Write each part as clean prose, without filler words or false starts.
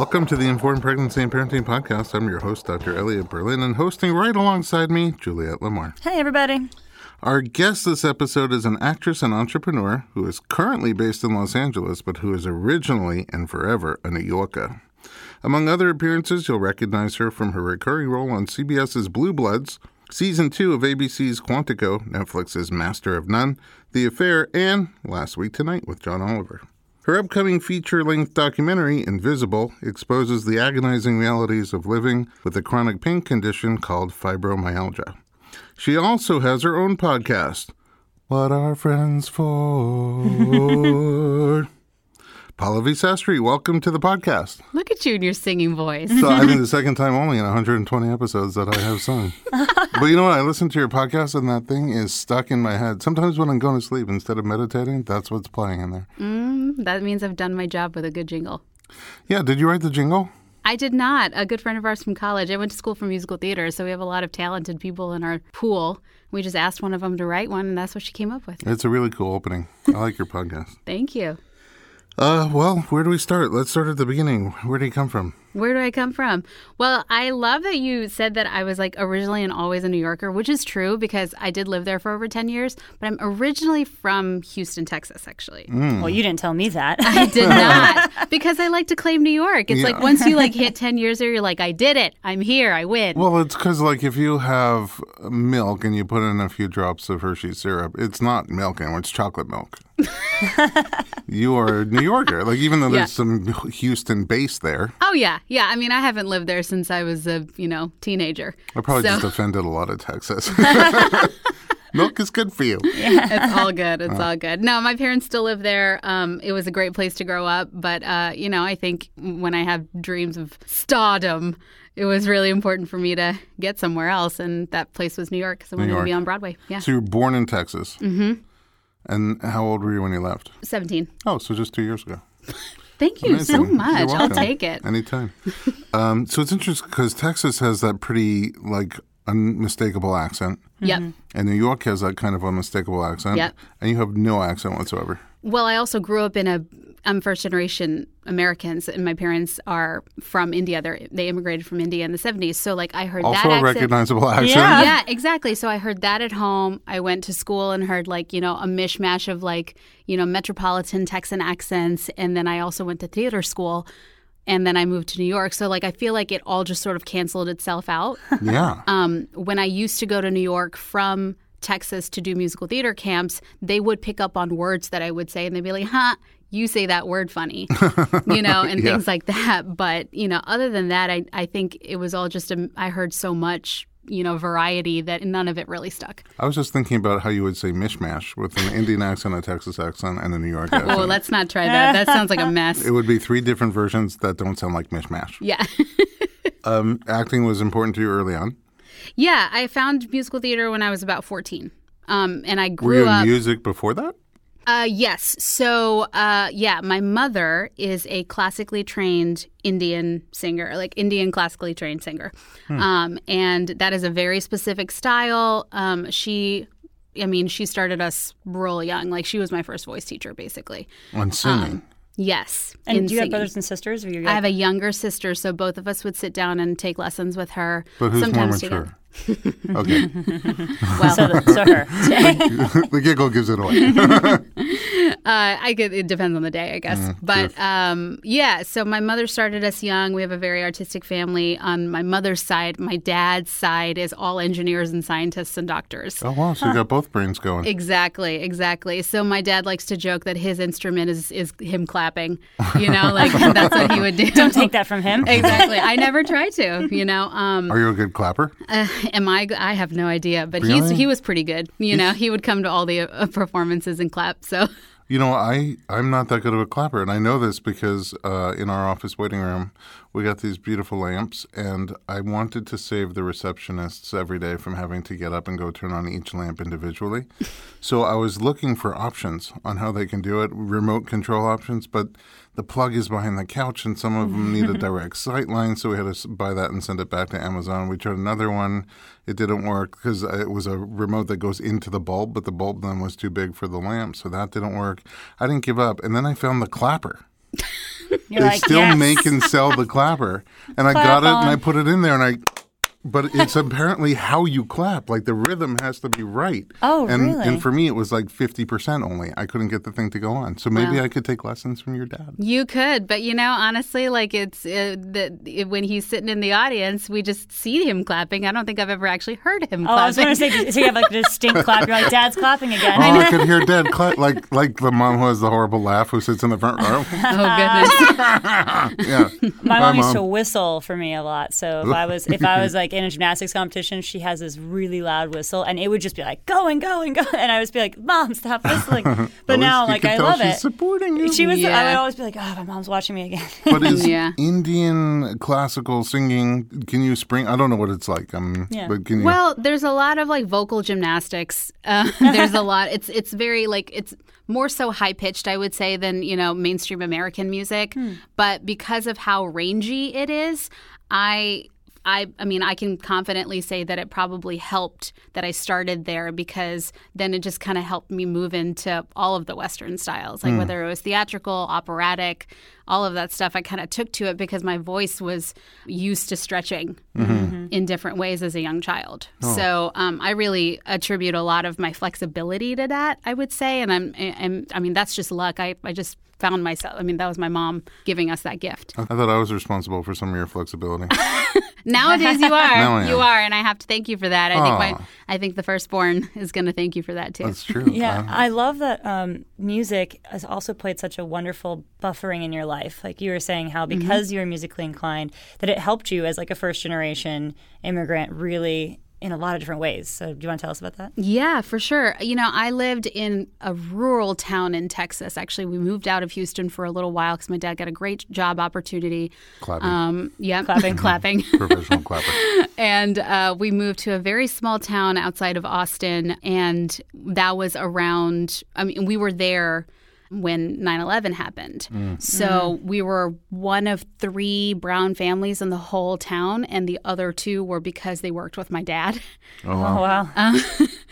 Welcome to the Informed Pregnancy and Parenting Podcast. I'm your host, Dr. Elliot Berlin, and hosting right alongside me, Juliette Lamar. Hey, everybody. Our guest this episode is an actress and entrepreneur who is currently based in Los Angeles, but who is originally and forever a New Yorker. Among other appearances, you'll recognize her from her recurring role on CBS's Blue Bloods, Season 2 of ABC's Quantico, Netflix's Master of None, The Affair, and Last Week Tonight with John Oliver. Her upcoming feature-length documentary, Invisible, exposes the agonizing realities of living with a chronic pain condition called fibromyalgia. She also has her own podcast, What Are Friends For? Pallavi Sastry, welcome to the podcast. Look at you and your singing voice. So I think the second time only in 120 episodes that I have sung. But you know what? I listen to your podcast and that thing is stuck in my head. Sometimes when I'm going to sleep, instead of meditating, that's what's playing in there. That means I've done my job with a good jingle. Yeah, did you write the jingle? I did not. A good friend of ours from college. I went to school for musical theater, so we have a lot of talented people in our pool. We just asked one of them to write one, and that's what she came up with. It's a really cool opening. I like your podcast. Thank you. Well, where do we start? Let's start at the beginning. Where do you come from? Where do I come from? Well, I love that you said that I was originally and always a New Yorker, which is true because I did live there for over 10 years, but I'm originally from Houston, Texas, actually. Well, you didn't tell me that. I did not, because I like to claim New York. It's like once you hit 10 years there, you're like, I did it. I'm here. I win. Well, it's because if you have milk and you put in a few drops of Hershey's syrup, it's not milk anymore. It's chocolate milk. You are a New Yorker. Even though there's some Houston base there. Oh, yeah. Yeah. I mean, I haven't lived there since I was a, teenager. I probably just offended a lot of Texas. Milk is good for you. Yeah. It's all good. It's all good. No, my parents still live there. It was a great place to grow up. But, I think when I have dreams of stardom, it was really important for me to get somewhere else. And that place was New York because I wanted to be on Broadway. Yeah. So you were born in Texas. Mm-hmm. And how old were you when you left? 17. Oh, so just 2 years ago. Thank you so much. I'll take it. Anytime. So it's interesting because Texas has that pretty, unmistakable accent. Yep. And New York has that kind of unmistakable accent. Yep. And you have no accent whatsoever. Well, I also grew up I'm first-generation Americans, and my parents are from India. They immigrated from India in the 70s. So, I heard also that accent. Also a recognizable accent. Yeah, exactly. So I heard that at home. I went to school and heard, a mishmash of, metropolitan Texan accents. And then I also went to theater school. And then I moved to New York. So, I feel like it all just sort of canceled itself out. Yeah. When I used to go to New York from Texas to do musical theater camps, they would pick up on words that I would say. And they'd be like, you say that word funny, and things like that. But, other than that, I think it was all just I heard so much, variety that none of it really stuck. I was just thinking about how you would say mishmash with an Indian accent, a Texas accent, and a New York accent. Oh, let's not try that. That sounds like a mess. It would be 3 different versions that don't sound like mishmash. Yeah. Acting was important to you early on. Yeah, I found musical theater when I was about 14. And I grew Were you in up... music before that? Yes. So, my mother is a classically trained Indian singer, Indian classically trained singer. And that is a very specific style. She started us real young. She was my first voice teacher, basically. On singing? Yes. And do you have brothers and sisters? I have a younger sister, so both of us would sit down and take lessons with her. But who's sometimes more mature? Together. Okay. Well, so her. The giggle gives it away. It depends on the day, I guess. But so my mother started us young. We have a very artistic family. On my mother's side, my dad's side is all engineers and scientists and doctors. Oh, wow. So you got both brains going. Exactly. So my dad likes to joke that his instrument is him clapping. That's what he would do. Don't take that from him. Exactly. I never try to, Are you a good clapper? Am I? I have no idea, but really? he was pretty good. He would come to all the performances and clap. So, I'm not that good of a clapper, and I know this because in our office waiting room, we got these beautiful lamps, and I wanted to save the receptionists every day from having to get up and go turn on each lamp individually. So I was looking for options on how they can do it, remote control options, but the plug is behind the couch, and some of them need a direct sight line, so we had to buy that and send it back to Amazon. We tried another one. It didn't work because it was a remote that goes into the bulb, but the bulb then was too big for the lamp, so that didn't work. I didn't give up, and then I found the clapper. You're they like, still yes. make and sell the clapper. And I Clap got it on. and I put it in there but it's apparently how you clap. Like the rhythm has to be right. Oh, and, really? And for me, it was like 50% only. I couldn't get the thing to go on. So maybe Wow. I could take lessons from your dad. You could, but honestly, like when he's sitting in the audience, we just see him clapping. I don't think I've ever actually heard him Oh, I was clapping. going to say, so you have like a distinct clap. You're like, Dad's clapping again. Oh, I could hear Dad clap like the mom who has the horrible laugh who sits in the front row. Oh goodness! Yeah, My mom used to whistle for me a lot. So if I was like in a gymnastics competition, she has this really loud whistle, and it would just be like going, going, going, and I would be like, Mom, stop whistling. But At now, least you like, can I tell love she's it. supporting you. She was. I Yeah. would always be like, oh, my mom's watching me again. But is Yeah. Indian classical singing? Can you spring? I don't know what it's like. Yeah. But can you? Well, there's a lot of like vocal gymnastics. There's a lot. It's very like it's more so high pitched, I would say, than mainstream American music. But because of how rangy it is, I mean, I can confidently say that it probably helped that I started there, because then it just kind of helped me move into all of the Western styles, like whether it was theatrical, operatic, all of that stuff. I kind of took to it because my voice was used to stretching in different ways as a young child. So I really attribute a lot of my flexibility to that, I would say. And I mean, that's just luck. I just found myself. I mean, that was my mom giving us that gift. I thought I was responsible for some of your flexibility. Nowadays you Now are. I You am. are, and I have to thank you for that. I think the firstborn is going to thank you for that too. That's true. Yeah, I love that music has also played such a wonderful buffering in your life. Like you were saying, how because you were musically inclined, that it helped you as like a first generation immigrant really in a lot of different ways. So do you want to tell us about that? Yeah, for sure. I lived in a rural town in Texas. Actually, we moved out of Houston for a little while because my dad got a great job opportunity. Clapping. Yeah, Clapping. clapping. Professional clapper. And we moved to a very small town outside of Austin, and that was around, I mean, we were there when 9/11 happened. So we were one of 3 brown families in the whole town, and the other 2 were because they worked with my dad. Oh, wow. Oh, wow.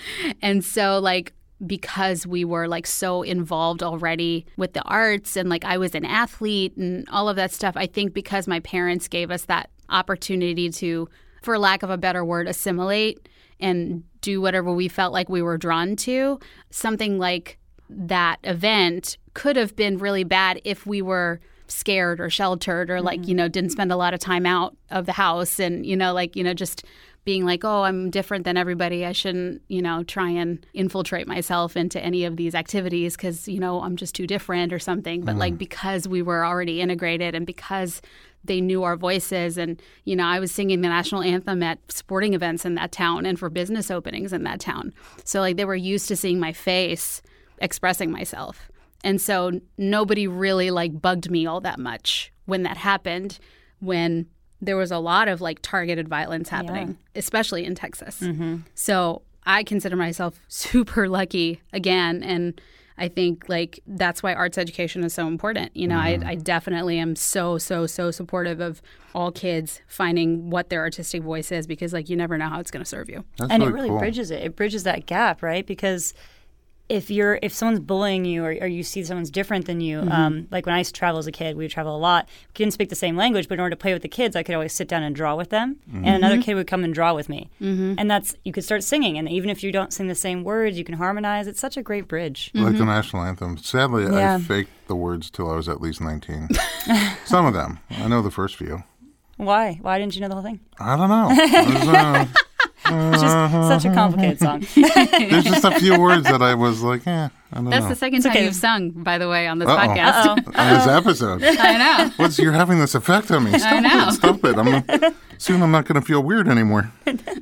And so, like, because we were like so involved already with the arts, and like I was an athlete and all of that stuff, I think because my parents gave us that opportunity to, for lack of a better word, assimilate and do whatever we felt like we were drawn to, something like that event could have been really bad if we were scared or sheltered or like, didn't spend a lot of time out of the house and, just being like, oh, I'm different than everybody. I shouldn't, try and infiltrate myself into any of these activities because, I'm just too different or something. But like because we were already integrated and because they knew our voices and, I was singing the national anthem at sporting events in that town and for business openings in that town. So like they were used to seeing my face expressing myself. And so nobody really like bugged me all that much when that happened, when there was a lot of like targeted violence happening, especially in Texas. So I consider myself super lucky again. And I think like that's why arts education is so important. I definitely am so supportive of all kids finding what their artistic voice is because like you never know how it's going to serve you. That's And it really really cool. bridges it. It bridges that gap, right? Because if someone's bullying you or you see someone's different than you, like when I used to travel as a kid, we would travel a lot. We didn't speak the same language, but in order to play with the kids, I could always sit down and draw with them, and another kid would come and draw with me. And you could start singing, and even if you don't sing the same words, you can harmonize. It's such a great bridge. Like the national anthem. Sadly, Yeah. I faked the words till I was at least 19. Some of them. I know the first few. Why? Why didn't you know the whole thing? I don't know. It's just such a complicated song. There's just a few words that I was like, I don't That's know. the second time okay. you've sung, by the way, on this Uh-oh. podcast. On this episode. I know. You're having this effect on me. Stop know. it. Stop it. Soon I'm not going to feel weird anymore.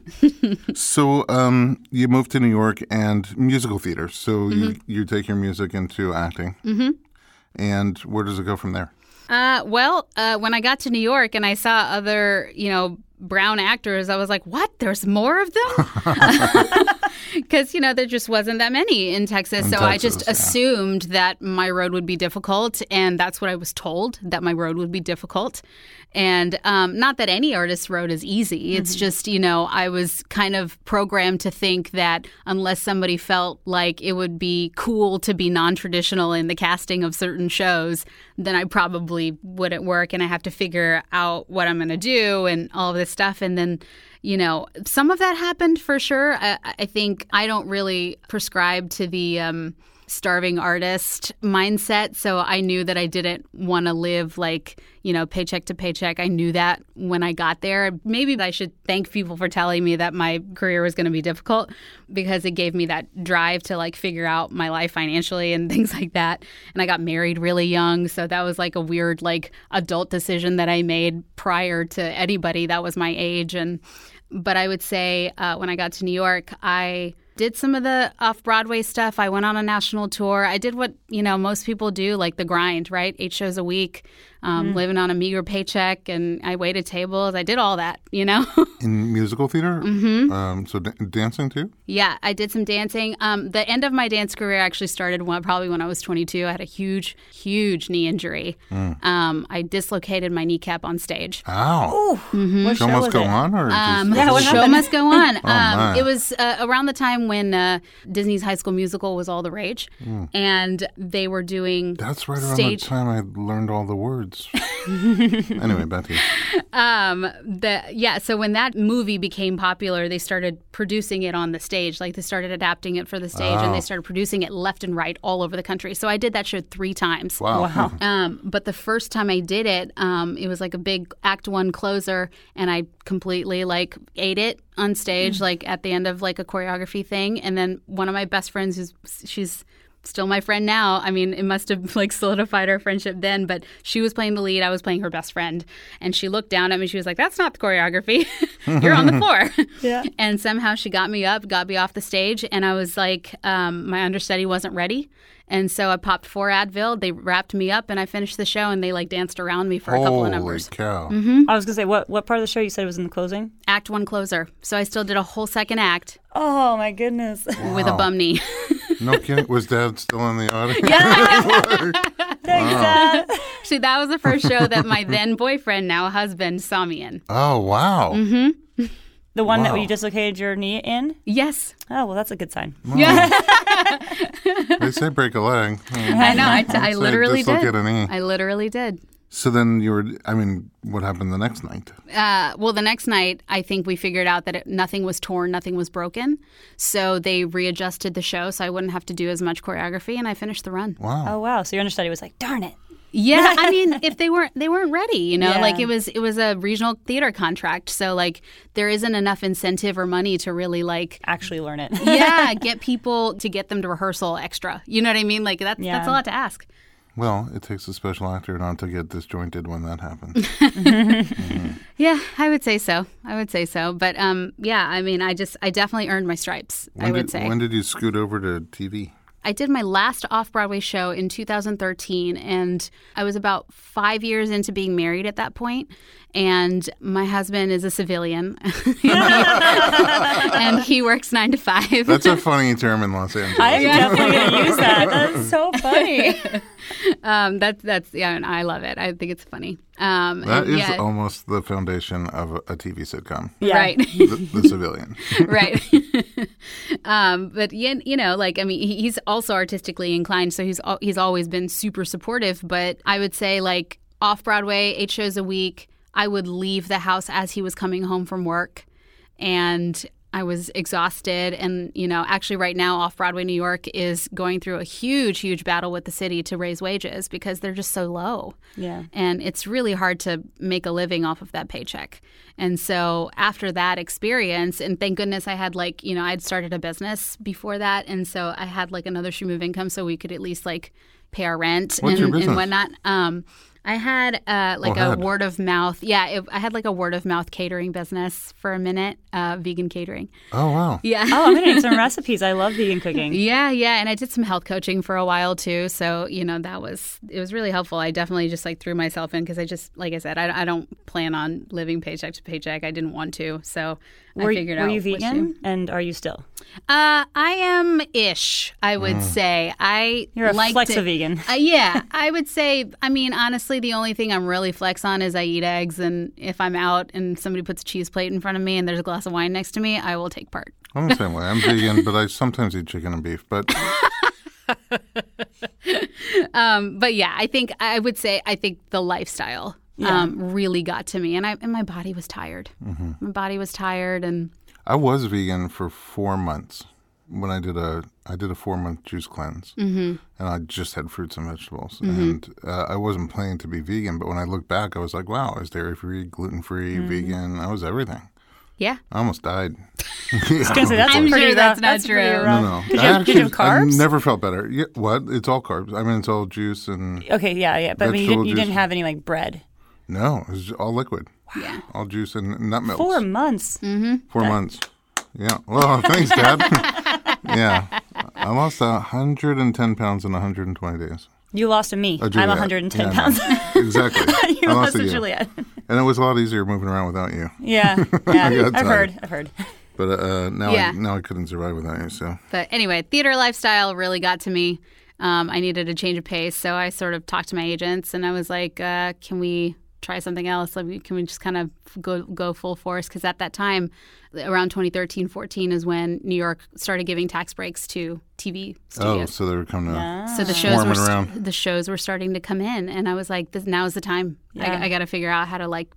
So you moved to New York and musical theater. So you take your music into acting. Mm-hmm. And where does it go from there? When I got to New York and I saw other, brown actors, I was like, what? There's more of them? because, there just wasn't that many in Texas. In so I Texas, just yeah. assumed that my road would be difficult. And that's what I was told, that my road would be difficult. And not that any artist's road is easy. It's just, I was kind of programmed to think that unless somebody felt like it would be cool to be non-traditional in the casting of certain shows, then I probably wouldn't work, and I have to figure out what I'm going to do and all of this stuff. And then, some of that happened for sure. I think I don't really prescribe to the starving artist mindset. So I knew that I didn't want to live like, paycheck to paycheck. I knew that when I got there. Maybe I should thank people for telling me that my career was going to be difficult, because it gave me that drive to like figure out my life financially and things like that. And I got married really young. So that was like a weird like adult decision that I made prior to anybody that was my age. But I would say when I got to New York, I did some of the off-Broadway stuff. I went on a national tour. I did what, most people do, like the grind, right? 8 shows a week, living on a meager paycheck, and I waited tables. I did all that, In musical theater? Mm-hmm. So dancing too? Yeah, I did some dancing. The end of my dance career actually started probably when I was 22. I had a huge, huge knee injury. I dislocated my kneecap on stage. Ow. What Show show must was go it? on? Or what Show happened? must go on. my. It was around the time when Disney's High School Musical was all the rage, and they were doing That's right around stage. the time I learned all the words. Anyway, back to you. So when that movie became popular, they started producing it on the stage. Like they started adapting it for the stage, and they started producing it left and right all over the country. So I did that show 3 times. Wow. But the first time I did it, it was like a big Act 1 closer, and I completely like ate it on stage, like at the end of like a choreography thing. And then one of my best friends, she's still my friend now. I mean, it must have like solidified our friendship then, but she was playing the lead. I was playing her best friend. And she looked down at me. She was like, "That's not the choreography. You're on the floor." Yeah. And somehow she got me up, got me off the stage. And I was like, my understudy wasn't ready. And so I popped 4 Advil. They wrapped me up, and I finished the show, and they like danced around me for a couple of numbers. Holy cow. I was going to say, what part of the show you said was in the closing? Act 1 closer. So I still did a whole second act Oh, my goodness. with a bum knee. No kidding. Was Dad still in the audience? Thanks, Dad. See, that was the first show that my then boyfriend, now husband, saw me in. Oh, wow. The one Wow. that you dislocated your knee in? Yes. Oh, well, that's a good sign. Yeah. They say break a leg. I know. I Say literally did. dislocate a knee. I literally did. So then what happened the next night? Well, the next night, I think we figured out that nothing was torn, nothing was broken. So they readjusted the show so I wouldn't have to do as much choreography, and I finished the run. Wow. Oh, wow. So your understudy was like, darn it. Yeah, I mean, if they weren't ready, Yeah. like it was a regional theater contract, so like there isn't enough incentive or money to really like Actually learn it. get people to get them to rehearsal extra. You know what I mean? Like that's a lot to ask. Well, it takes a special actor not to get disjointed when that happens. Yeah, I would say so. But yeah, I mean, I definitely earned my stripes. I would say. When did you scoot over to TV? I did my last off-Broadway show in 2013, and I was about 5 years into being married at that point. And my husband is a civilian, and he works 9 to 5. That's a funny term in Los Angeles. I'm definitely going to use that. That's so funny. That's and I love it. I think it's funny. That is almost the foundation of a TV sitcom. Yeah. Right. The civilian. Right. But like, I mean, he's also artistically inclined, so he's always been super supportive. But I would say, like, off-Broadway, 8 shows a week, I would leave the house as he was coming home from work, and I was exhausted. And, actually right now, Off-Broadway New York is going through a huge, huge battle with the city to raise wages because they're just so low. Yeah. And it's really hard to make a living off of that paycheck. And so after that experience, and thank goodness I had I'd started a business before that. And so I had like another stream of income so we could at least like pay our rent What's your business? and whatnot. I had word of mouth. Yeah, I had like a word of mouth catering business for a minute, vegan catering. Oh, wow. Yeah. Oh, I'm going to need some recipes. I love vegan cooking. Yeah. And I did some health coaching for a while too. So, it was really helpful. I definitely just like threw myself in because I just, like I said, I don't plan on living paycheck to paycheck. I didn't want to. So figured out Were you what to vegan? do. And are you still? I am ish, I would say. You're a liked flex-a-vegan. Yeah, I would say, I mean, honestly, the only thing I'm really flex on is I eat eggs. And if I'm out and somebody puts a cheese plate in front of me and there's a glass of wine next to me, I will take part. I'm the same way. I'm vegan, but I sometimes eat chicken and beef. But But yeah, I would say the lifestyle really got to me. And my body was tired. Mm-hmm. My body was tired. And I was vegan for 4 months when I did a 4-month juice cleanse, and I just had fruits and vegetables. And I wasn't planning to be vegan, but when I look back, I was like, wow, I was dairy-free, gluten-free, vegan. I was everything. yeah. I almost died. I was gonna say, that's I'm pretty sure that's rough. not pretty true. rough. No. Did you have carbs? I never felt better. Yeah, what? It's all carbs. I mean, it's all juice and Okay, yeah. But I mean, Vegetable you didn't juice. have any like bread. no, it was all liquid. Yeah. All juice and nut milk. 4 months. 4 months. Yeah. Well, thanks, Dad. Yeah. I lost 110 pounds in 120 days. You lost to me. I'm Juliet. 110 Yeah, no. pounds. Exactly. You I lost to to you. Juliet. And it was a lot easier moving around without you. Yeah. got I've tired. heard. But now, Yeah. now I couldn't survive without you. So But anyway, theater lifestyle really got to me. I needed a change of pace, so I sort of talked to my agents, and I was like, "Can we try something else? Like, can we just kind of go full force?" Because at that time, around 2013-14 is when New York started giving tax breaks to TV studios. so they were coming to So the shows swarming around. the shows were starting to come in, and I was like, "Now's the time. Yeah. I got to figure out how to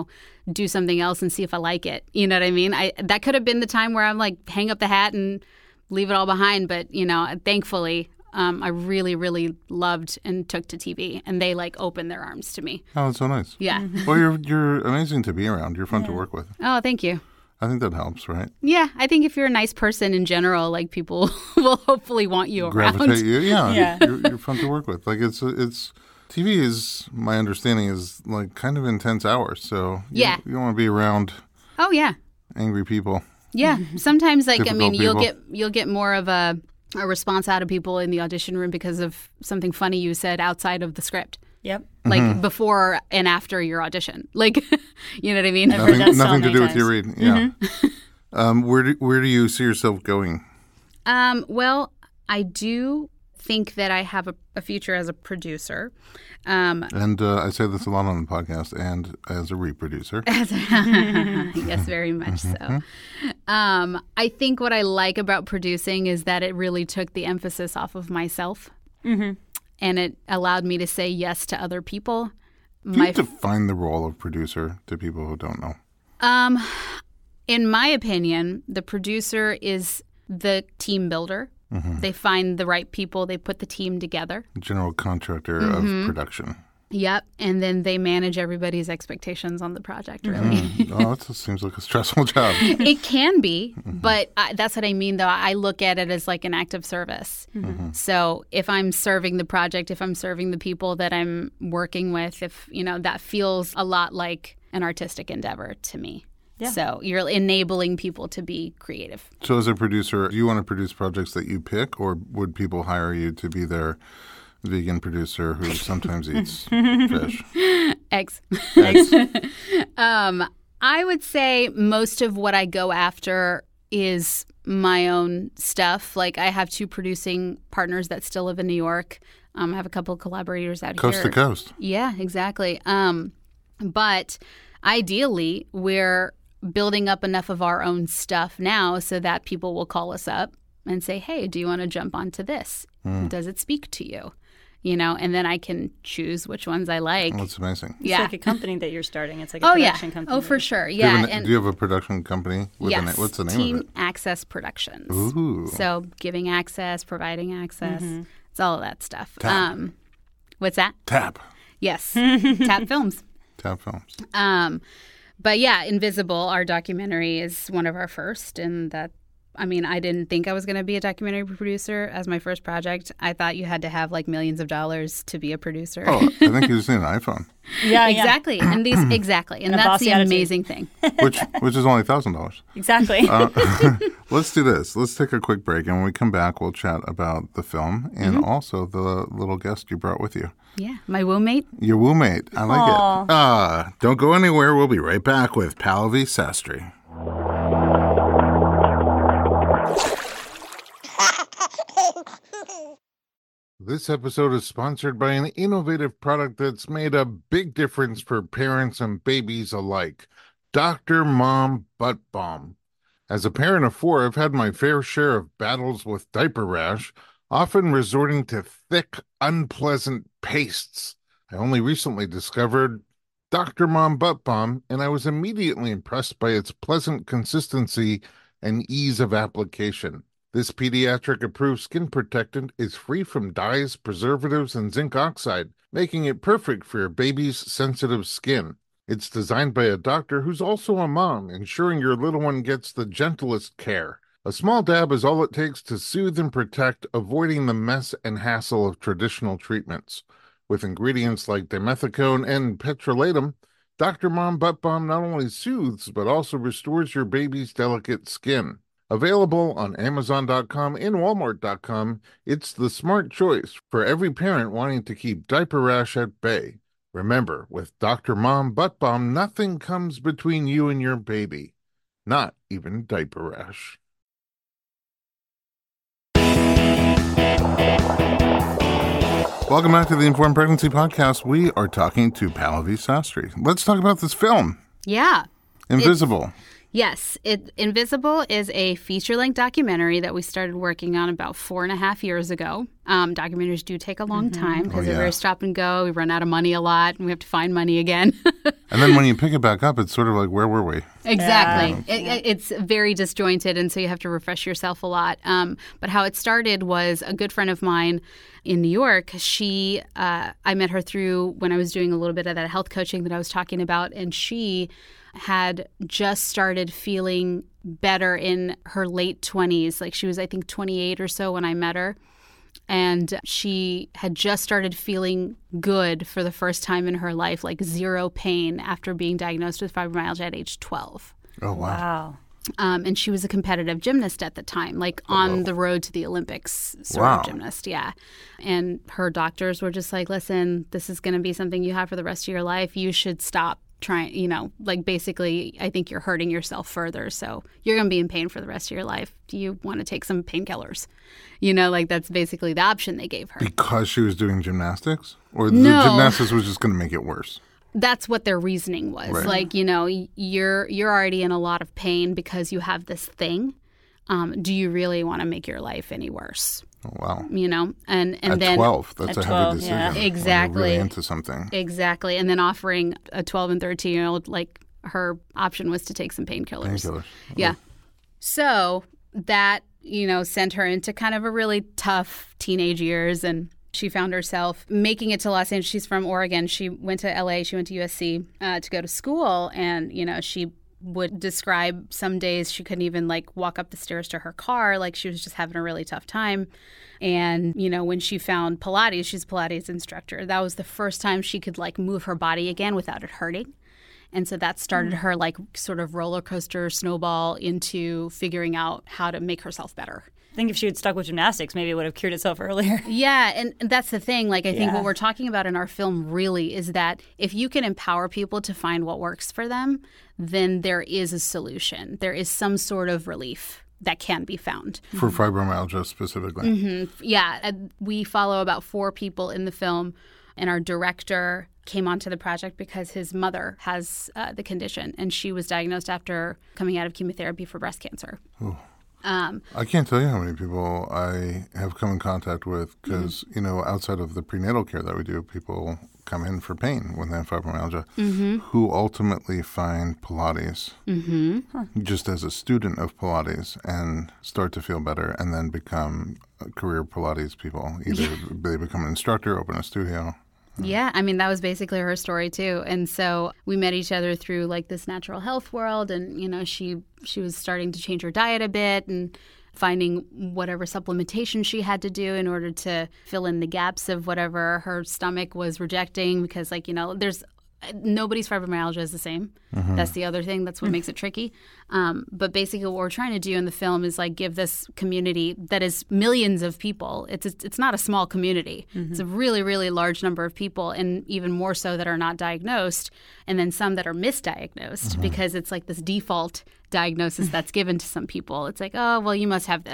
do something else and see if I like it." You know what I mean? That could have been the time where I'm like, hang up the hat and leave it all behind. But thankfully, I really, really loved and took to TV, and they opened their arms to me. Oh, that's so nice. Yeah. Well, you're amazing to be around. You're fun to work with. Oh, thank you. I think that helps, right? Yeah, I think if you're a nice person in general, people will hopefully want you around. Gravitate you. Yeah. Yeah. You're fun to work with. Like it's TV is, my understanding is kind of intense hours. So you don't want to be around Oh yeah. angry people. Yeah, sometimes Difficult you'll people. get more of a response out of people in the audition room because of something funny you said outside of the script, Yep. before and after your audition. You know what I mean? I've heard that so Nothing to many do with your times. read. Yeah. Where do you see yourself going? Well, I do think that I have a future as a producer. And I say this a lot on the podcast and as a reproducer. Yes, very much so. I think what I like about producing is that it really took the emphasis off of myself, and it allowed me to say yes to other people. Do you define the role of producer to people who don't know? In my opinion, the producer is the team builder. They find the right people. They put the team together. General contractor of production. Yep. And then they manage everybody's expectations on the project, really. Oh, that seems like a stressful job. It can be, but that's what I mean, though. I look at it as like an act of service. So if I'm serving the project, if I'm serving the people that I'm working with, that feels a lot like an artistic endeavor to me. Yeah. So you're enabling people to be creative. So as a producer, do you want to produce projects that you pick, or would people hire you to be their vegan producer who sometimes eats fish? Eggs. Eggs. I would say most of what I go after is my own stuff. I have 2 producing partners that still live in New York. I have a couple of collaborators out Coast here. to coast. Yeah, exactly. But ideally, we're building up enough of our own stuff now so that people will call us up and say, hey, do you want to jump onto this? Does it speak to you? And then I can choose which ones I like. Oh, that's amazing. It's Yeah. like a company that you're starting. It's like a production company. Oh, for sure. Do you Yeah. have do you have a production company? Yes. What's the name Team of it? Access Productions. Ooh. So giving access, providing access. It's all of that stuff. Tap. What's that? Tap. Yes. Tap Films. Tap Films. But yeah, Invisible, our documentary, is one of our first. And I didn't think I was going to be a documentary producer as my first project. I thought you had to have millions of dollars to be a producer. Oh, I think you just need an iPhone, Yeah, exactly. And exactly. And a that's bossy the attitude. amazing thing. which is only $1,000. Exactly. Let's do this. Let's take a quick break, and when we come back, we'll chat about the film and also the little guest you brought with you. Yeah. My roommate. Your woo-mate. I like Aw. it. Don't go anywhere. We'll be right back with Pallavi Sastry. This episode is sponsored by an innovative product that's made a big difference for parents and babies alike. Dr. Mom Butt Balm. As a parent of 4, I've had my fair share of battles with diaper rash, often resorting to thick, unpleasant pastes. I only recently discovered Dr. Mom Butt Balm, and I was immediately impressed by its pleasant consistency and ease of application. This pediatric-approved skin protectant is free from dyes, preservatives, and zinc oxide, making it perfect for your baby's sensitive skin. It's designed by a doctor who's also a mom, ensuring your little one gets the gentlest care. A small dab is all it takes to soothe and protect, avoiding the mess and hassle of traditional treatments. With ingredients like dimethicone and petrolatum, Dr. Mom Butt Balm not only soothes, but also restores your baby's delicate skin. Available on Amazon.com and Walmart.com, it's the smart choice for every parent wanting to keep diaper rash at bay. Remember, with Dr. Mom Butt Balm, nothing comes between you and your baby. Not even diaper rash. Welcome back to the Informed Pregnancy Podcast. We are talking to Pallavi Sastry. Let's talk about this film. Yeah. Invisible. Yes. Invisible is a feature-length documentary that we started working on about 4.5 years ago. Documentaries do take a long time because they're very stop and go. We run out of money a lot, and we have to find money again. And then when you pick it back up, it's sort of like, where were we? Exactly. Yeah. It's very disjointed, and so you have to refresh yourself a lot. But how it started was a good friend of mine in New York. I met her through when I was doing a little bit of that health coaching that I was talking about, and she had just started feeling better in her late 20s. Like she was, I think, 28 or so when I met her. And she had just started feeling good for the first time in her life, like zero pain after being diagnosed with fibromyalgia at age 12. Oh, wow. And she was a competitive gymnast at the time, like on the road to the Olympics sort of gymnast. Yeah. And her doctors were just like, listen, this is going to be something you have for the rest of your life. You should stop trying, like basically, I think you're hurting yourself further. So you're going to be in pain for the rest of your life. Do you want to take some painkillers? Like that's basically the option they gave her. Because she was doing gymnastics? Or No. The gymnastics was just going to make it worse? That's what their reasoning was. Right. Like, you're already in a lot of pain because you have this thing. Do you really want to make your life any worse? Oh, wow. And at then 12, that's at a 12, heavy decision. yeah. When Exactly. you're really into something. Exactly. And then offering a 12 and 13-year-old, like her option was to take some painkillers. Yeah. So that, sent her into kind of a really tough teenage years, and she found herself making it to Los Angeles. She's from Oregon. She went to LA. She went to USC to go to school. And, she would describe some days she couldn't even walk up the stairs to her car. Like she was just having a really tough time. And, when she found Pilates, she's a Pilates instructor. That was the first time she could move her body again without it hurting. And so that started her sort of roller coaster snowball into figuring out how to make herself better. I think if she had stuck with gymnastics, maybe it would have cured itself earlier. Yeah, and that's the thing. I think what we're talking about in our film really is that if you can empower people to find what works for them, then there is a solution. There is some sort of relief that can be found. For fibromyalgia specifically. Mm-hmm. Yeah, we follow about 4 people in the film, and our director came onto the project because his mother has the condition, and she was diagnosed after coming out of chemotherapy for breast cancer. Ooh. I can't tell you how many people I have come in contact with because, outside of the prenatal care that we do, people come in for pain when they have fibromyalgia who ultimately find Pilates just as a student of Pilates and start to feel better and then become career Pilates people. Either they become an instructor, open a studio. Yeah, that was basically her story too. And so we met each other through this natural health world, and she was starting to change her diet a bit and finding whatever supplementation she had to do in order to fill in the gaps of whatever her stomach was rejecting because there's nobody's fibromyalgia is the same. That's the other thing. That's what makes it tricky. But basically what we're trying to do in the film is give this community that is millions of people. It's not a small community. It's a really, really large number of people, and even more so that are not diagnosed, and then some that are misdiagnosed because it's this default diagnosis that's given to some people. It's oh, well, you must have this.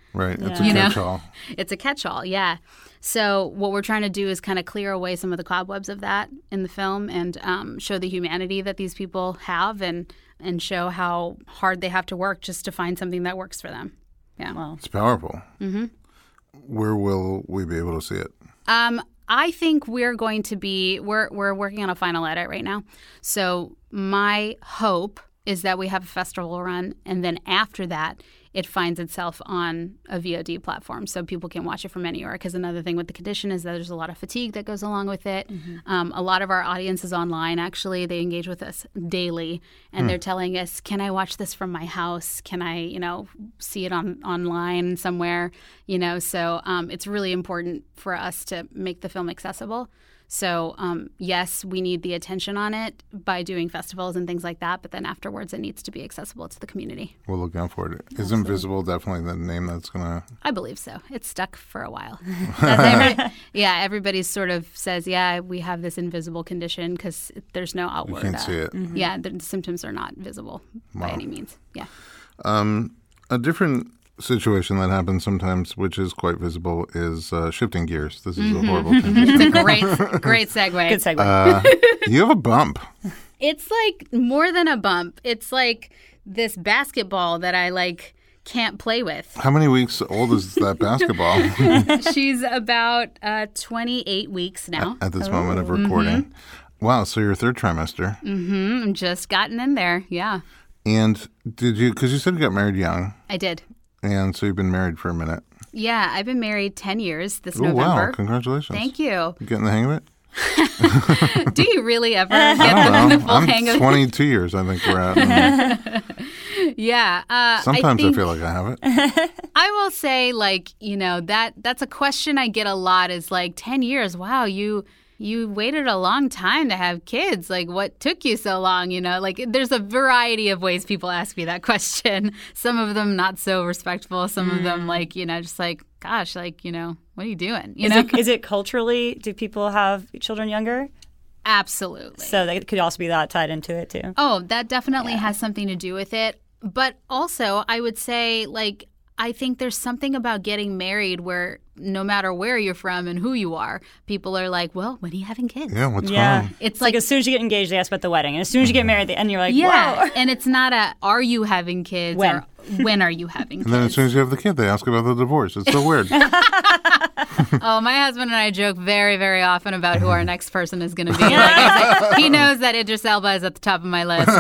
Right. It's a You know? catch-all. It's a catch-all, yeah. So what we're trying to do is kind of clear away some of the cobwebs of that in the film and show the humanity that these people have and show how hard they have to work just to find something that works for them. Yeah. Wow. It's powerful. Mm-hmm. Where will we be able to see it? I think we're going to be we're working on a final edit right now. So my hope is that we have a festival run, and then after that, it finds itself on a VOD platform so people can watch it from anywhere. Because another thing with the condition is that there's a lot of fatigue that goes along with it. Mm-hmm. A lot of our audience is online, actually. They engage with us daily, and they're telling us, can I watch this from my house? Can I, see it online somewhere? So it's really important for us to make the film accessible. So, yes, we need the attention on it by doing festivals and things like that, but then afterwards it needs to be accessible to the community. We'll look out for it. Is Invisible definitely the name that's going to... I believe so. It's stuck for a while. Everybody sort of says, we have this invisible condition because there's no outward... You can't see it. Mm-hmm. Yeah, the symptoms are not visible by any means. Yeah. A different situation that happens sometimes, which is quite visible, is shifting gears. This is a horrible transition. It's a great segue. Good segue. You have a bump. It's like more than a bump. It's like this basketball that I can't play with. How many weeks old is that basketball? She's about 28 weeks now. At this moment of recording. Mm-hmm. Wow, so your third trimester. Mm-hmm. Just gotten in there, yeah. And did you, because you said you got married young. I did. And so you've been married for a minute. Yeah, I've been married 10 years this November. November. Wow, congratulations. Thank you. You getting the hang of it? Do you really ever get the full hang of it? I'm 22 years, I think we're at. Yeah. Sometimes I feel like I have it. I will say, that's a question I get a lot is 10 years, wow, you waited a long time to have kids. What took you so long? There's a variety of ways people ask me that question. Some of them not so respectful. Some of them gosh, what are you doing? Is it culturally, do people have children younger? Absolutely. So that could also be that tied into it too. Oh, that definitely has something to do with it. But also, I would say, I think there's something about getting married where no matter where you're from and who you are, people are like, well, when are you having kids? Yeah, what's going on? It's as soon as you get engaged, they ask about the wedding. And as soon as you get married, and you're like, yeah. whoa. And it's not are you having kids? When? Or when are you having kids? And then as soon as you have the kid, they ask about the divorce. It's so weird. Oh, my husband and I joke very, very often about who our next person is going to be. He knows that Idris Elba is at the top of my list.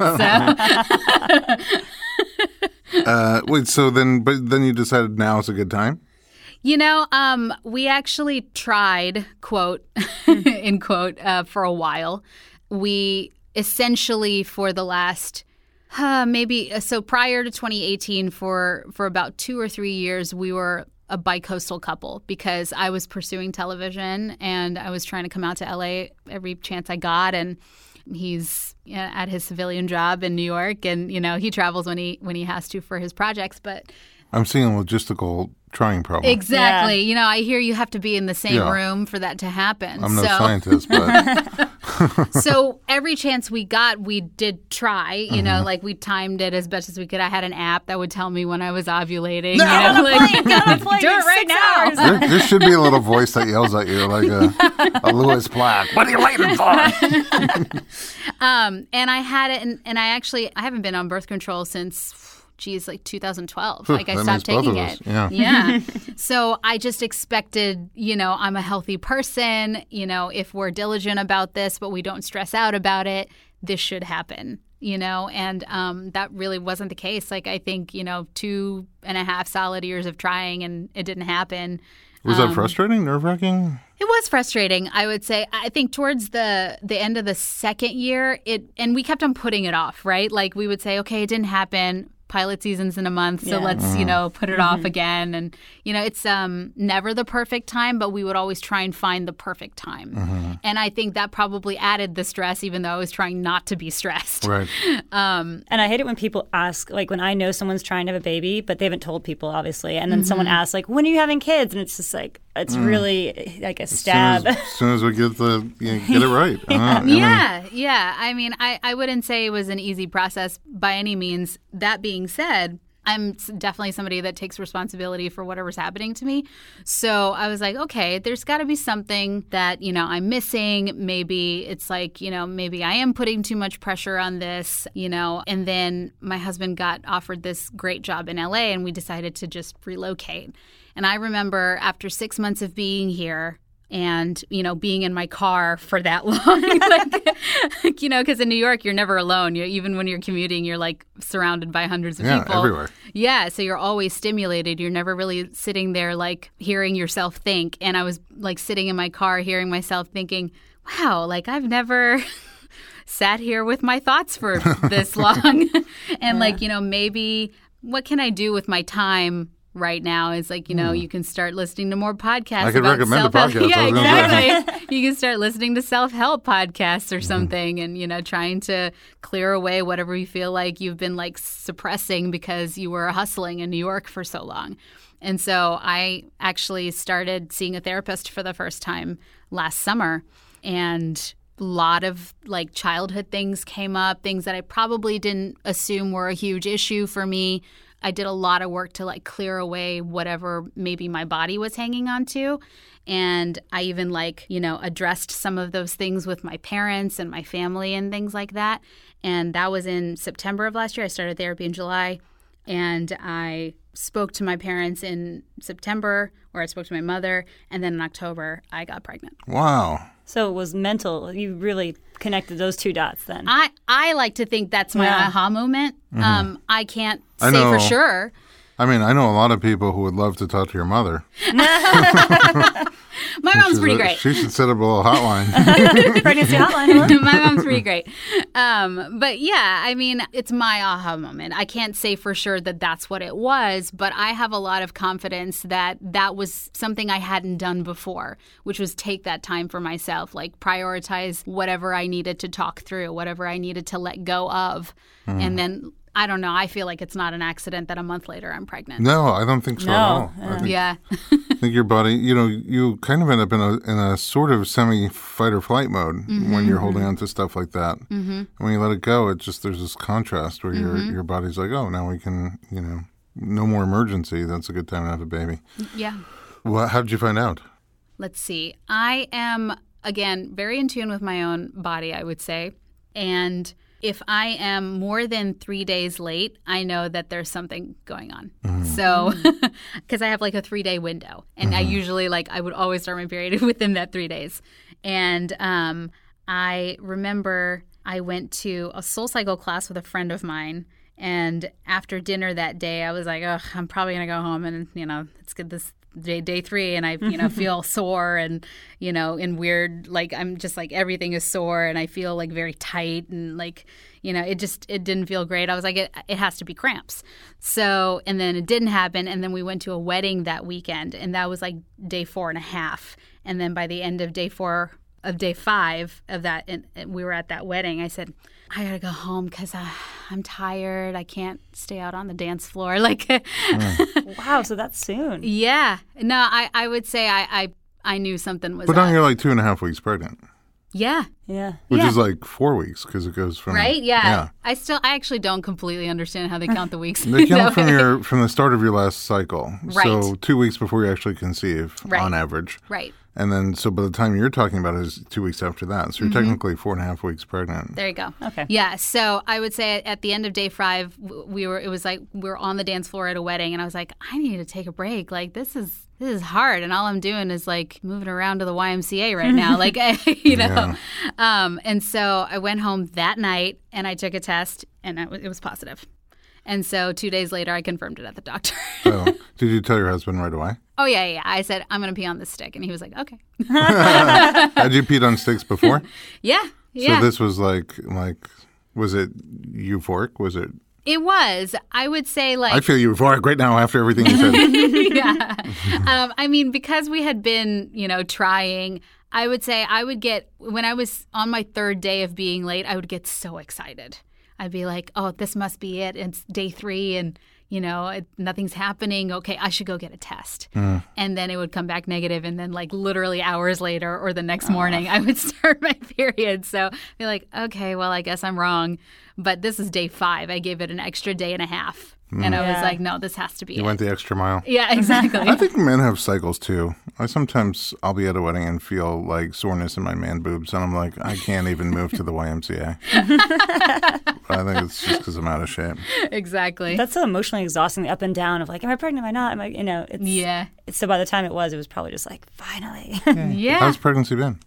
But then you decided now is a good time? We actually tried, quote, in quote, for a while. We essentially for the last so prior to 2018 for about 2 or 3 years, we were a bi-coastal couple because I was pursuing television and I was trying to come out to LA every chance I got, and he's at his civilian job in New York, and he travels when he has to for his projects. But I'm seeing a logistical trying problem. Exactly. Yeah. I hear you have to be in the same room for that to happen. I'm no scientist, but so every chance we got, we did try. We timed it as best as we could. I had an app that would tell me when I was ovulating. No, do it right now. There should be a little voice that yells at you like a Lewis Black. What are you waiting for? And I had it, and I haven't been on birth control since 2012. I stopped taking it. Yeah. So I just expected, I'm a healthy person. If we're diligent about this, but we don't stress out about it, this should happen. And that really wasn't the case. I think, 2.5 solid years of trying and it didn't happen. Was that frustrating, nerve-wracking? It was frustrating, I would say. I think towards the end of the second year, and we kept on putting it off, right? We would say, okay, it didn't happen. Pilot season's in a month, so let's, put it off again. And, it's never the perfect time, but we would always try and find the perfect time. And I think that probably added the stress, even though I was trying not to be stressed. Right. And I hate it when people ask, when I know someone's trying to have a baby, but they haven't told people, obviously. And then someone asks, when are you having kids? And it's just it's really like a stab. As soon as we get get it right. Yeah. I mean, I wouldn't say it was an easy process by any means. That being said, I'm definitely somebody that takes responsibility for whatever's happening to me. So I was like, okay, there's got to be something that, I'm missing. Maybe it's like, maybe I am putting too much pressure on this, And then my husband got offered this great job in LA, and we decided to just relocate. And I remember after 6 months of being here, and, being in my car for that long, because in New York, you're never alone. Even when you're commuting, you're like surrounded by hundreds of people. Everywhere. Yeah. So you're always stimulated. You're never really sitting there like hearing yourself think. And I was like sitting in my car hearing myself thinking, wow, like I've never sat here with my thoughts for this long. And maybe what can I do with my time right now is like, you can start listening to more podcasts. I could recommend a podcast. Yeah, exactly. You can start listening to self-help podcasts or something and, trying to clear away whatever you feel like you've been like suppressing because you were hustling in New York for so long. And so I actually started seeing a therapist for the first time last summer, and a lot of like childhood things came up, things that I probably didn't assume were a huge issue for me. I did a lot of work to like clear away whatever maybe my body was hanging on to. And I even addressed some of those things with my parents and my family and things like that. And that was in September of last year. I started therapy in July. And I spoke to my parents in September, or I spoke to my mother. And then in October, I got pregnant. Wow. So it was mental. You really connected those two dots then. I like to think that's my aha moment. Mm-hmm. I can't say for sure. I mean, I know a lot of people who would love to talk to your mother. My mom's pretty great. She should set up a little hotline. Pregnancy hotline. My mom's pretty great. But yeah, I mean, it's my aha moment. I can't say for sure that that's what it was, but I have a lot of confidence that that was something I hadn't done before, which was take that time for myself, like prioritize whatever I needed to talk through, whatever I needed to let go of. And then I don't know. I feel like it's not an accident that a month later I'm pregnant. No, I don't think so at all. Yeah. I think your body, you kind of end up in a sort of semi-fight or flight mode when you're holding on to stuff like that. Mm-hmm. And when you let it go, there's this contrast where your body's like, oh, now we can, no more emergency. That's a good time to have a baby. Yeah. Well, how did you find out? Let's see. I am, again, very in tune with my own body, I would say. And if I am more than 3 days late, I know that there's something going on. Mm-hmm. So, because I have like a 3-day window. And I usually I would always start my period within that 3 days. And I remember I went to a SoulCycle class with a friend of mine. And after dinner that day, I was like, oh, I'm probably going to go home and, let's get this day 3, and I feel sore and in weird, I'm just everything is sore and I feel very tight and it didn't feel great. I was like, it has to be cramps. So, and then it didn't happen, and then we went to a wedding that weekend, and that was day 4.5, and then by the end of day 4 of day 5 of that, and we were at that wedding, I said, I gotta go home because I'm tired. I can't stay out on the dance floor. Wow, so that's soon. Yeah. No, I would say I knew something was But now up. you're 2.5 weeks pregnant. Yeah. Yeah. Which is 4 weeks because it goes from... Right? Yeah. I actually don't completely understand how they count the weeks. They count from the start of your last cycle. Right. So 2 weeks before you actually conceive, on average. Right. And then, so by the time you're talking about it is 2 weeks after that. So you're technically 4.5 weeks pregnant. There you go. Okay. Yeah. So I would say at the end of day 5, we were on the dance floor at a wedding, and I was like, I need to take a break. This is hard, and all I'm doing is moving around to the YMCA right now, Yeah. And so I went home that night and I took a test, and it was positive. And so 2 days later, I confirmed it at the doctor. So, did you tell your husband right away? Oh, yeah. I said, I'm going to pee on this stick. And he was like, okay. Had you peed on sticks before? Yeah. So this was was it euphoric? Was it? It was. I would say I feel euphoric right now after everything you said. Yeah. I mean, because we had been, trying, I would say I would get, when I was on my 3rd day of being late, I would get so excited. I'd be like, oh, this must be it. It's day 3 and, nothing's happening. Okay, I should go get a test. And then it would come back negative. And then literally hours later or the next morning, I would start my period. So I'd be like, okay, well, I guess I'm wrong. But this is day 5. I gave it an extra day and a half. And I was like, no, this has to be You went the extra mile. Yeah, exactly. I think men have cycles too. I'll be at a wedding and feel like soreness in my man boobs, and I'm like, I can't even move to the YMCA. I think it's just because I'm out of shape. Exactly. That's so emotionally exhausting, the up and down of like, am I pregnant? Am I not? Am I, So by the time it was probably just like, finally. Yeah. How's pregnancy been?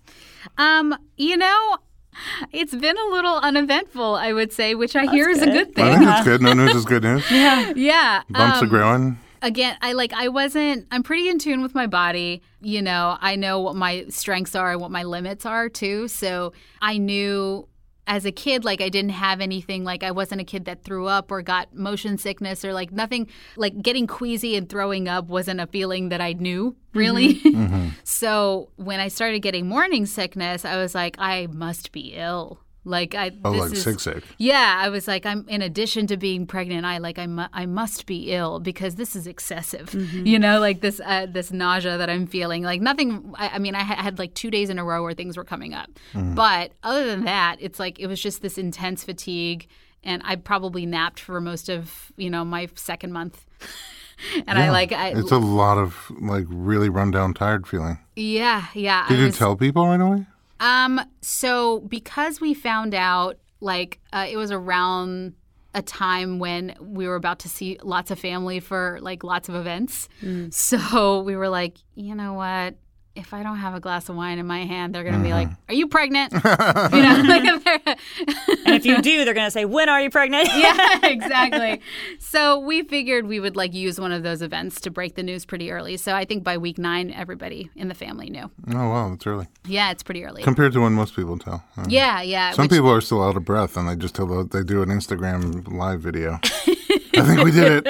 It's been a little uneventful, I would say, which I hear is a good thing. I think it's good. No news is good news. Yeah. Bumps are growing. Again, I'm pretty in tune with my body. I know what my strengths are and what my limits are too. So I knew as a kid, like I didn't have anything, like I wasn't a kid that threw up or got motion sickness or like nothing, like getting queasy and throwing up wasn't a feeling that I knew really. Mm-hmm. So when I started getting morning sickness, I was like, I must be ill. Like sick. Yeah, I was like, I'm in addition to being pregnant, I must be ill because this is excessive. Mm-hmm. Like this nausea that I'm feeling. Like nothing. I had like 2 days in a row where things were coming up, but other than that, it's like it was just this intense fatigue, and I probably napped for most of my second month. And it's a lot of like really run down, tired feeling. Yeah. Did you tell people right away? So because we found out, it was around a time when we were about to see lots of family for, lots of events. So we were like, you know what? If I don't have a glass of wine in my hand, they're going to be like, are you pregnant? And if you do, they're going to say, when are you pregnant? Yeah, exactly. So we figured we would use one of those events to break the news pretty early. So I think by week 9, everybody in the family knew. Oh, wow. That's early. Yeah, it's pretty early. Compared to when most people tell. Yeah. Some people are still out of breath and they just they do an Instagram live video. I think we did it.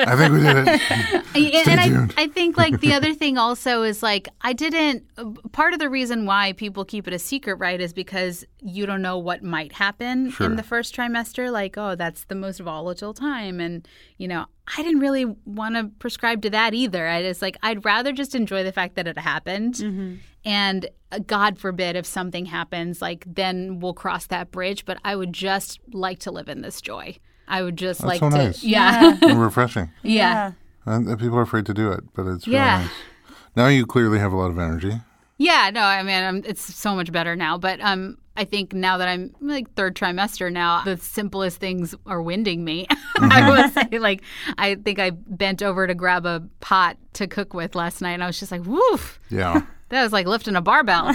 I think the other thing also is part of the reason why people keep it a secret, right, is because you don't know what might happen in the first trimester. That's the most volatile time. And, I didn't really want to prescribe to that either. I'd rather just enjoy the fact that it happened. Mm-hmm. And God forbid if something happens, then we'll cross that bridge. But I would just like to live in this joy. I would just That's so nice. Yeah. And refreshing. Yeah. And people are afraid to do it, but it's really nice. Now you clearly have a lot of energy. Yeah, no, it's so much better now. But I think now that I'm third trimester now, the simplest things are winding me. I would say, I think I bent over to grab a pot to cook with last night, and I was just like, woof. Yeah. That was like lifting a barbell.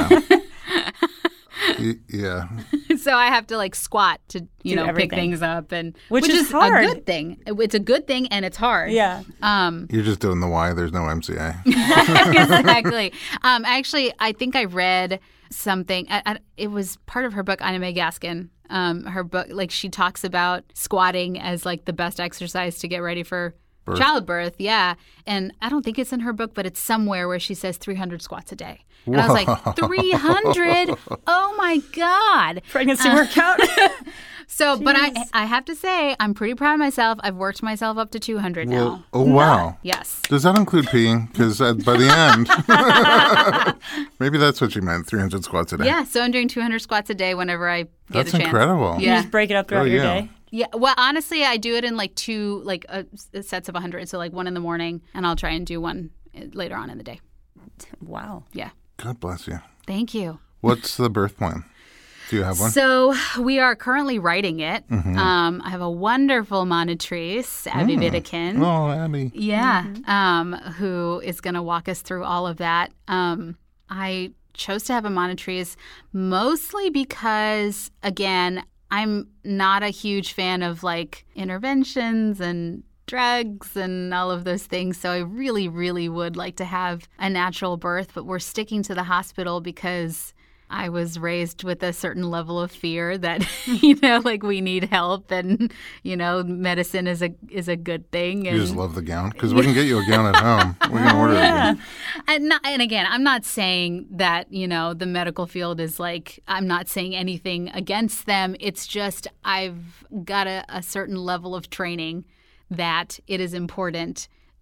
Yeah. So I have to squat to pick things up, and which is hard. A good thing. It's a good thing, and it's hard. Yeah. You're just doing the why. There's no MCA. Exactly. Actually, I think I read something. It was part of her book, Ina May Gaskin. Her book, she talks about squatting as the best exercise to get ready for childbirth. Yeah. And I don't think it's in her book, but it's somewhere where she says 300 squats a day. And I was like, 300? Oh, my God. Pregnancy workout? So, but I have to say, I'm pretty proud of myself. I've worked myself up to 200 now. Oh, wow. Yes. Does that include peeing? Because by the end, maybe that's what you meant, 300 squats a day. Yeah, so I'm doing 200 squats a day whenever I get a chance. That's incredible. Yeah. You just break it up throughout your day? Yeah, well, honestly, I do it in two sets of 100. So one in the morning, and I'll try and do one later on in the day. Wow. Yeah. God bless you. Thank you. What's the birth plan? Do you have one? So we are currently writing it. Mm-hmm. I have a wonderful monitrice, Abby Vidikin. Oh, Abby. Yeah, who is going to walk us through all of that. I chose to have a monitrice mostly because, again, I'm not a huge fan of interventions and drugs and all of those things. So I really, really would like to have a natural birth, but we're sticking to the hospital because I was raised with a certain level of fear that, we need help and, medicine is a good thing. And, you just love the gown? Because we can get you a gown at home. We can order it. And again, I'm not saying that, the medical field is I'm not saying anything against them. It's just I've got a certain level of training that it is important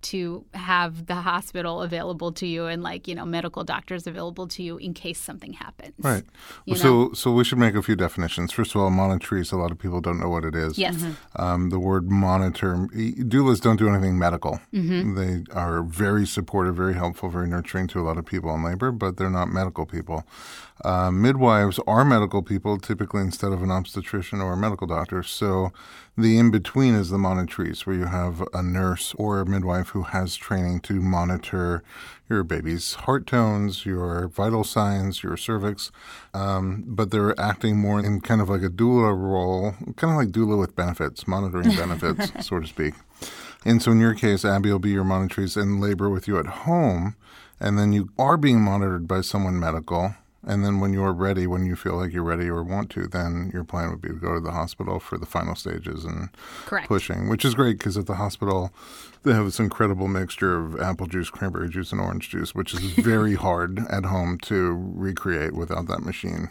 to have the hospital available to you and medical doctors available to you in case something happens. Right. So we should make a few definitions. First of all, monitrice, a lot of people don't know what it is. Yes. The word monitor, doulas don't do anything medical. They are very supportive, very helpful, very nurturing to a lot of people in labor, but they're not medical people. Midwives are medical people, typically instead of an obstetrician or a medical doctor. So the in-between is the monitrice, where you have a nurse or a midwife who has training to monitor your baby's heart tones, your vital signs, your cervix. But they're acting more in kind of like a doula role, kind of like doula with benefits, monitoring benefits, so to speak. And so in your case, Abby will be your monitrice in labor with you at home, and then you are being monitored by someone medical. And then when you're ready, when you feel like you're ready or want to, then your plan would be to go to the hospital for the final stages and Correct. Pushing, which is great because at the hospital they have this incredible mixture of apple juice, cranberry juice, and orange juice, which is very hard at home to recreate without that machine.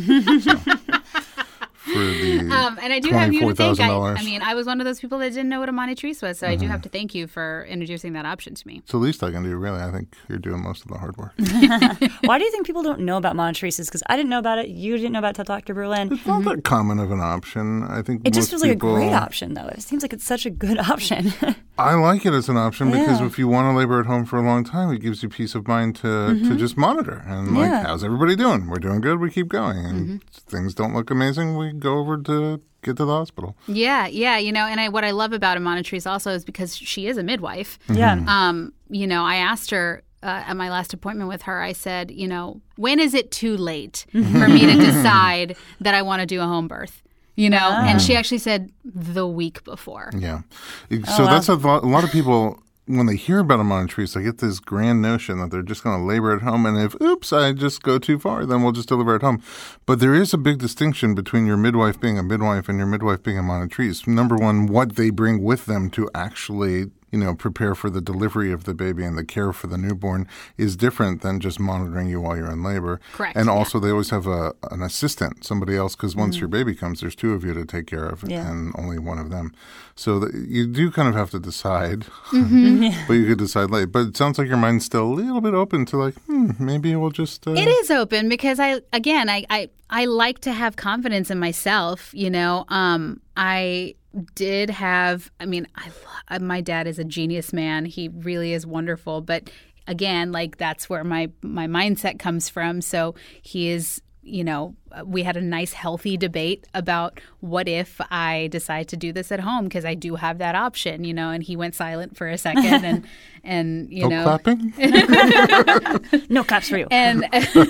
For the and I do have you to thank. $24,000. I was one of those people that didn't know what a monitrice was, so I do have to thank you for introducing that option to me. It's the least I can do, really. I think you're doing most of the hard work. Why do you think people don't know about monitrices? Because I didn't know about it. You didn't know about it, Dr. Berlin. It's not that common of an option. I think It just most feels like people, a great option, though. It seems like it's such a good option. I like it as an option because Yeah. if you want to labor at home for a long time, it gives you peace of mind to just monitor. And Yeah. how's everybody doing? We're doing good. We keep going. And things don't look amazing. We go over to get to the hospital. Yeah, and what I love about a monitrice also is because she is a midwife. Yeah. I asked her at my last appointment with her, I said, when is it too late for me to decide that I want to do a home birth? And she actually said the week before. Yeah. So that's a lot of people, when they hear about a monitrice, they get this grand notion that they're just going to labor at home. And if, oops, I just go too far, then we'll just deliver at home. But there is a big distinction between your midwife being a midwife and your midwife being a monitrice. Number one, what they bring with them to actually prepare for the delivery of the baby and the care for the newborn is different than just monitoring you while you're in labor. Correct. And also they always have an assistant, somebody else, because once your baby comes, there's two of you to take care of and only one of them. So you do kind of have to decide, but you could decide late. But it sounds like your mind's still a little bit open to maybe we'll just... It is open because I like to have confidence in myself, I did have, my dad is a genius man. He really is wonderful. But again, that's where my mindset comes from. So he is, we had a nice, healthy debate about what if I decide to do this at home, because I do have that option, and he went silent for a second and no clapping? No claps for you. And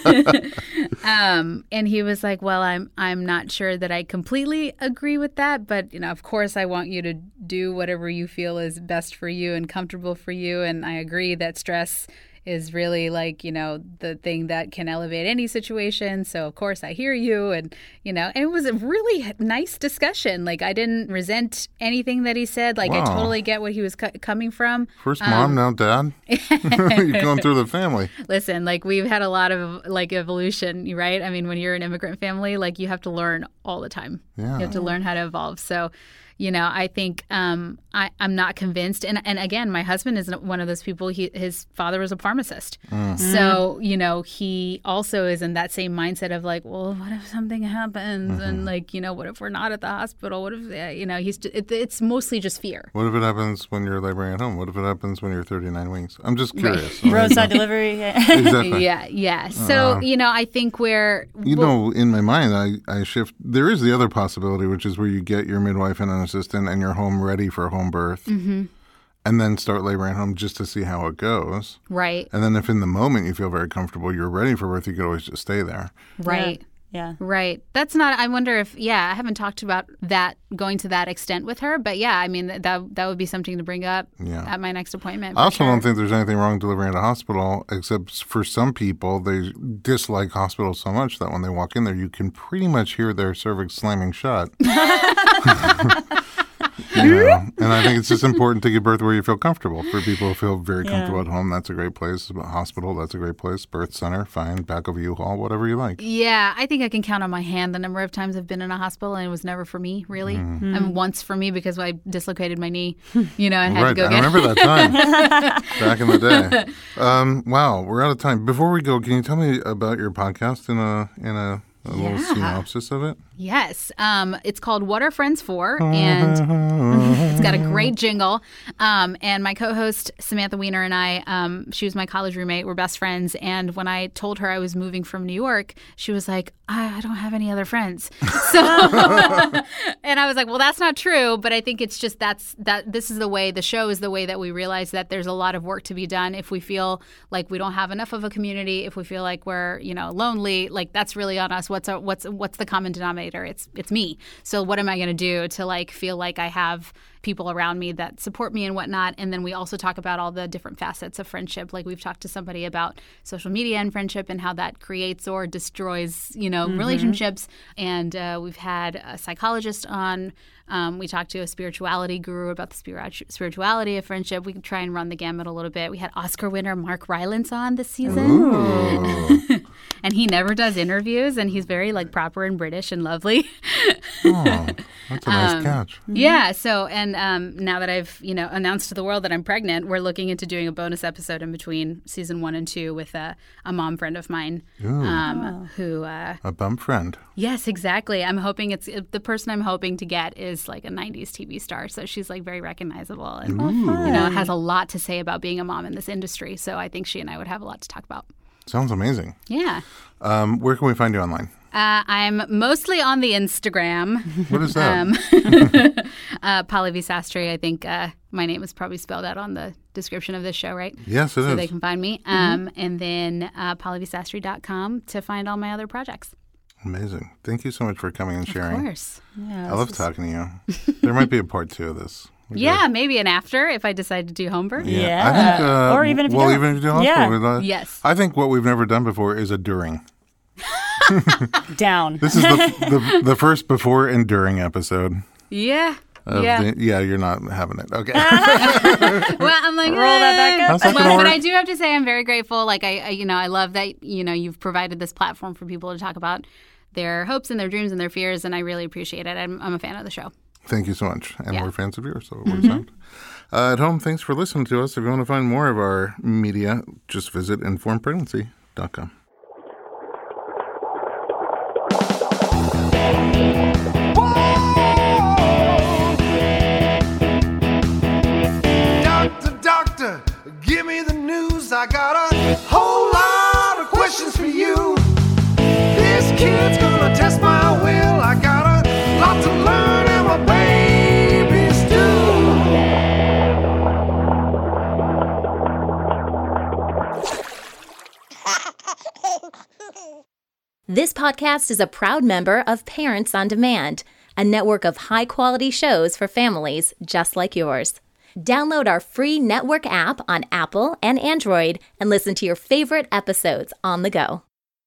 and he was like, well, I'm not sure that I completely agree with that, but of course I want you to do whatever you feel is best for you and comfortable for you, and I agree that stress is really the thing that can elevate any situation. So of course I hear you, and and it was a really nice discussion. I didn't resent anything that he said. I totally get what he was coming from. First mom, now dad. You're going through the family. Listen, we've had a lot of evolution, right? When you're an immigrant family, you have to learn all the time. Yeah. You have to learn how to evolve. So I think I'm not convinced. And again, my husband is one of those people. His father was a pharmacist. So, he also is in that same mindset of well, what if something happens? And what if we're not at the hospital? What if, it's mostly just fear. What if it happens when you're laboring at home? What if it happens when you're 39 weeks? I'm just curious. Right. Roadside delivery. Yeah. Exactly. Yeah. So, I think in my mind, I shift. There is the other possibility, which is where you get your midwife and an assistant and you're home ready for home birth, and then start laboring at home just to see how it goes. Right. And then if in the moment you feel very comfortable, you're ready for birth, you could always just stay there. Right. Yeah. Right. That's not, I wonder if, I haven't talked about that going to that extent with her, but that would be something to bring up at my next appointment. I also don't think there's anything wrong delivering at a hospital, except for some people, they dislike hospitals so much that when they walk in there, you can pretty much hear their cervix slamming shut. And I think it's just important to give birth where you feel comfortable. For people who feel very comfortable at home, that's a great place. Hospital, that's a great place. Birth center, fine. Back of a U-Haul, whatever you like. Yeah, I think I can count on my hand the number of times I've been in a hospital, and it was never for me, really. And once for me because I dislocated my knee, and had to go get it. I remember that time back in the day. Wow, we're out of time. Before we go, can you tell me about your podcast in a little synopsis of it? Yes. It's called What Are Friends For? And it's got a great jingle. And my co-host, Samantha Weiner, and I, she was my college roommate. We're best friends. And when I told her I was moving from New York, she was like, I don't have any other friends. So, and I was like, well, that's not true. But I think it's just this is the way, the show is the way that we realize that there's a lot of work to be done. If we feel like we don't have enough of a community, if we feel like we're, lonely, like that's really on us. What's the common denominator? It's me. So what am I going to do to feel like I have people around me that support me and whatnot? And then we also talk about all the different facets of friendship. Like we've talked to somebody about social media and friendship and how that creates or destroys, relationships. And we've had a psychologist on. We talked to a spirituality guru about the spirituality of friendship. We can try and run the gamut a little bit. We had Oscar winner Mark Rylance on this season. And he never does interviews, and he's very proper and British and lovely. Oh, that's a nice catch. Yeah. So, and now that I've announced to the world that I'm pregnant, we're looking into doing a bonus episode in between season 1 and 2 with a mom friend of mine, who a bump friend. Yes, exactly. I'm hoping the person I'm hoping to get is like a 90s TV star. So she's very recognizable and has a lot to say about being a mom in this industry. So I think she and I would have a lot to talk about. Sounds amazing. Yeah. Where can we find you online? I'm mostly on the Instagram. What is that? Polly V. Sastry. I think my name is probably spelled out on the description of this show, right? Yes, it is. So they can find me. And then polyvsastry.com to find all my other projects. Amazing. Thank you so much for coming and sharing. Of course. Yeah, I love talking to you. There might be a part 2 of this. Maybe an after if I decide to do Homebird. Yeah. I think, or even if you don't. Even if you do Homebird. Yes. I think what we've never done before is a during. Down. This is the first before and during episode. Yeah. You're not having it. Okay. Well, I'm like, roll that back up. But I do have to say I'm very grateful. I love that, you've provided this platform for people to talk about their hopes and their dreams and their fears, and I really appreciate it. I'm a fan of the show. Thank you so much. And we're fans of yours, so it works out. At home, thanks for listening to us. If you want to find more of our media, just visit informedpregnancy.com. Doctor, give me the news. I got a whole lot of questions for you. This kid's gonna test my will. I got a lot to learn, and my babies do. This podcast is a proud member of Parents on Demand, a network of high-quality shows for families just like yours. Download our free network app on Apple and Android and listen to your favorite episodes on the go.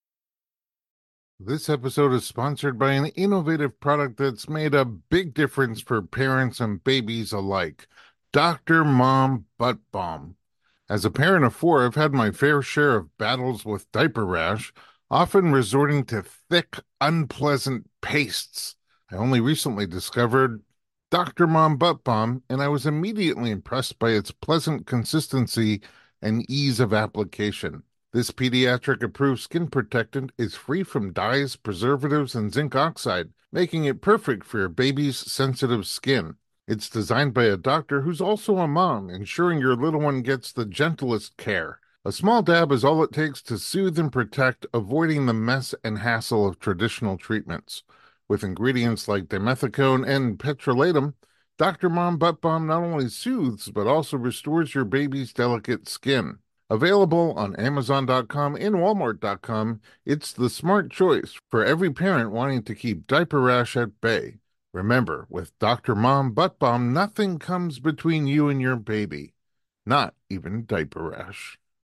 This episode is sponsored by an innovative product that's made a big difference for parents and babies alike. Dr. Mom Butt Balm. As a parent of 4, I've had my fair share of battles with diaper rash, often resorting to thick, unpleasant pastes. I only recently discovered Dr. Mom Butt Balm, and I was immediately impressed by its pleasant consistency and ease of application. This pediatric-approved skin protectant is free from dyes, preservatives, and zinc oxide, making it perfect for your baby's sensitive skin. It's designed by a doctor who's also a mom, ensuring your little one gets the gentlest care. A small dab is all it takes to soothe and protect, avoiding the mess and hassle of traditional treatments. With ingredients like dimethicone and petrolatum, Dr. Mom Butt Balm not only soothes, but also restores your baby's delicate skin. Available on Amazon.com and Walmart.com, it's the smart choice for every parent wanting to keep diaper rash at bay. Remember, with Dr. Mom Butt Balm, nothing comes between you and your baby. Not even diaper rash.